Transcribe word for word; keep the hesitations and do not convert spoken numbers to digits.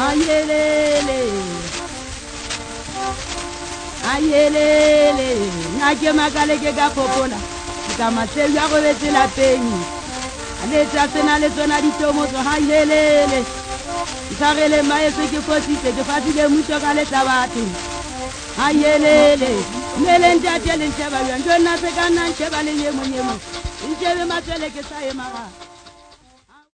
ayelele ayelele ngake makale ke ka popola ka matshelo ya go betela penyi le tsa sena le tsona ditomo tso ayelele isagele maese ke fositse ke fatile mutho ka le tabatho ayelele melente a tele ntsheba yo ntona se kana ntsheba le nyemo nyemo ntshebe matsele ke sa ema